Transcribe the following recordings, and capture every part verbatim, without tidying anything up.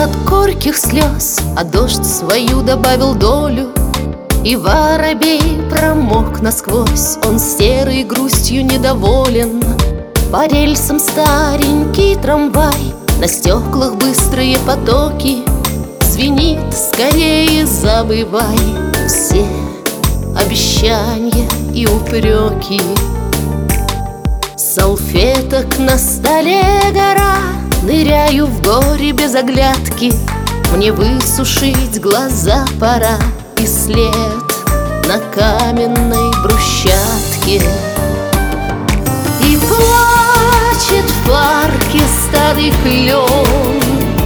от горьких слез, а дождь свою добавил долю. И воробей промок насквозь, он серой грустью недоволен. По рельсам старенький трамвай, на стеклах быстрые потоки. Звенит: скорее забывай все обещания и упреки. Салфеток на столе гора, ныряю в горе без оглядки. Мне высушить глаза пора, и след на каменной брусчатке. И плачет в парке старый клен,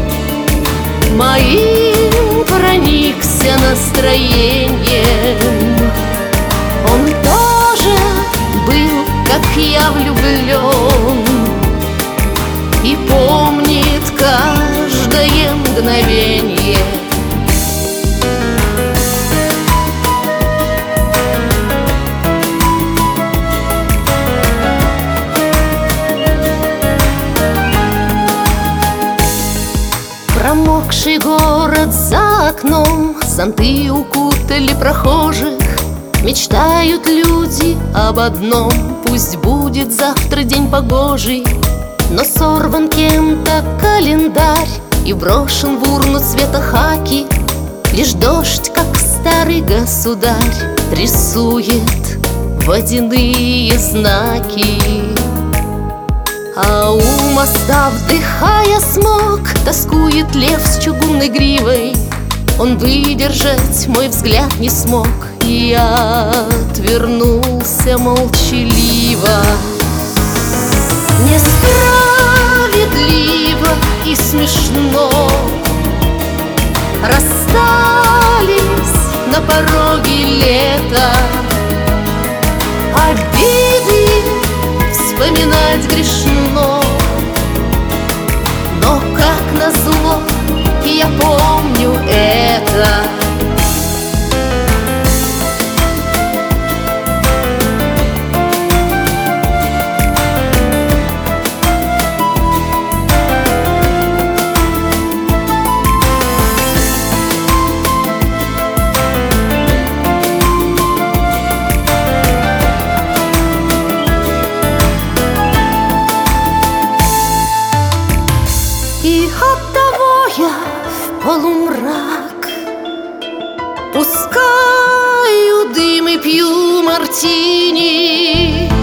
моим проникся настроением. Он тоже был, как я, влюблен, и помнит каждое мгновенье. Промокший город за окном, зонты укутали прохожих. Мечтают люди об одном: пусть будет завтра день погожий. Но сорван кем-то календарь и брошен в урну цвета хаки. Лишь дождь, как старый государь, рисует водяные знаки. А у моста, вдыхая смог, тоскует лев с чугунной гривой. Он выдержать мой взгляд не смог, и я отвернулся молчаливо. Несправедливо и смешно расстались на пороге лета. Обиды вспоминать грешно, но как назло я помню это. И оттого я в полумрак пускаю дым и пью мартини.